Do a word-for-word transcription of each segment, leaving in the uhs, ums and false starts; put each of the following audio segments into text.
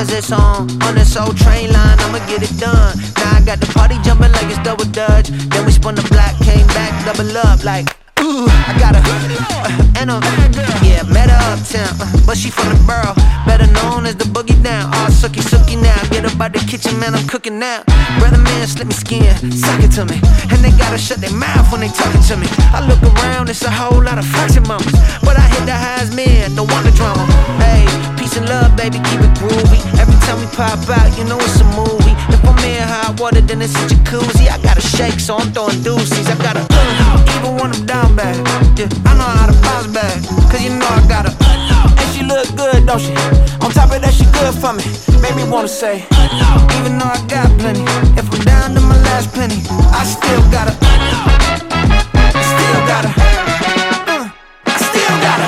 cause it's on, on this old train line, I'ma get it done. Now I got the party jumping like it's double dutch. Then we spun the block, came back, double up like ooh, I got her, uh, and a, yeah, met her uptown, uh, but she from the borough, better known as the boogie down. All sookie sookie now, get up out the kitchen, man, I'm cooking now. Brother man, slip me skin, suck it to me, and they gotta shut their mouth when they talking to me. I look around, it's a whole lot of flexing mamas, but I hit the highs, man, don't want the drama. Hey, peace and love, baby, keep it groovy. Every time we pop out, you know it's a movie. If I'm in hot water, then it's a jacuzzi. I gotta shake, so I'm throwing deuces. I gotta, uh, even when I'm down bad, yeah, I know how to bounce back, cause you know I gotta, uh, and she look good, don't she? On top of that, she good for me, made me wanna say, uh, even though I got plenty, if I'm down to my last penny, I still gotta, uh, still gotta, uh, I still gotta.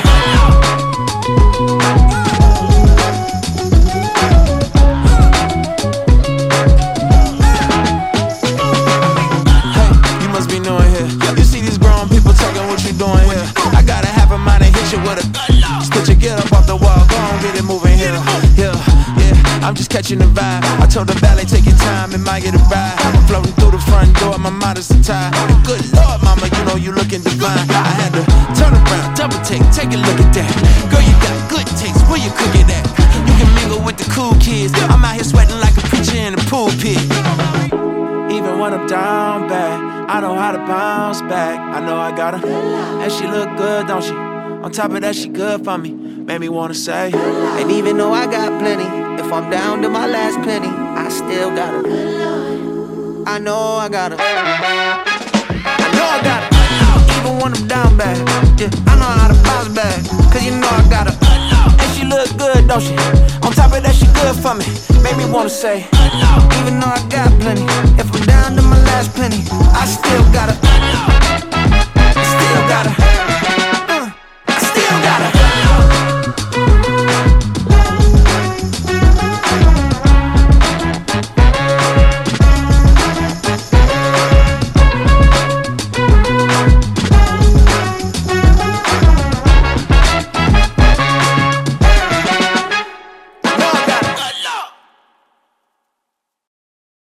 I'm just catching the vibe. I told the ballet, take your time, it might get a ride. I'm floating through the front door, my mind is untied. And good Lord, mama, you know you looking divine. I had to turn around, double take, take a look at that. Girl, you got good taste, where you cook it at? You can mingle with the cool kids. I'm out here sweating like a preacher in a pool pit. Even when I'm down bad, I know how to bounce back. I know I got her, and she look good, don't she? On top of that, she good for me, made me wanna say. And even though I got plenty, if I'm down to my last penny, I still got her. I know I got her. I know I got her. Even when I'm down bad, yeah, I know how to bounce back, cause you know I got her. And she look good, don't she? On top of that, she good for me, made me wanna say. Even though I got plenty, if I'm down to my last penny, I still got her. Still got her.